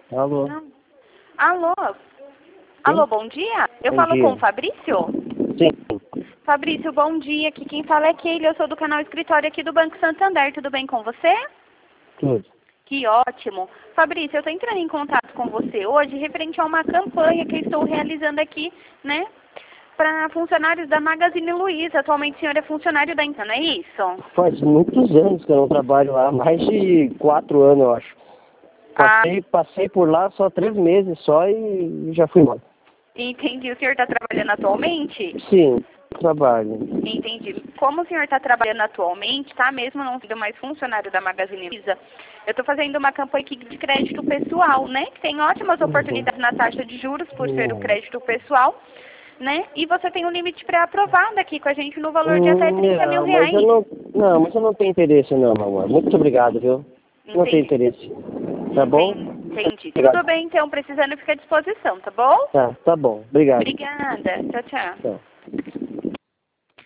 Alô? Não. Alô? Alô, bom dia? Eu Bom falo dia. com o Fabrício? Sim, Fabrício, bom dia. Aqui quem fala é Keila. Eu sou do canal Escritório aqui do Banco Santander. Tudo bem com você? tudo. Que ótimo. Fabrício, eu estou entrando em contato com você hoje referente a uma campanha que eu estou realizando aqui, né? Para funcionários da Magazine Luiza. Atualmente o senhor é funcionário da Então, não é isso? Faz muitos anos que eu não trabalho lá, mais de 4 anos, eu acho. Passei por lá só 3 meses só e já fui embora. Entendi. O senhor está trabalhando atualmente? Sim, trabalho. Entendi. Como o senhor está trabalhando atualmente, tá? Mesmo não sendo mais funcionário da Magazine Luiza, eu estou fazendo uma campanha aqui de crédito pessoal, né? Que tem ótimas oportunidades na taxa de juros por ser o crédito pessoal, né? E você tem um limite pré-aprovado aqui com a gente no valor de até 30 mil Não, mas reais. mas eu não tenho interesse não, meu amor. Muito obrigado, viu? Não tenho Entendi. interesse. Tá bom? Entendi. Obrigado. Tudo bem, então, precisando fica à disposição, tá bom? Tá bom. Obrigado. Obrigada. Tchau, tchau. Tchau.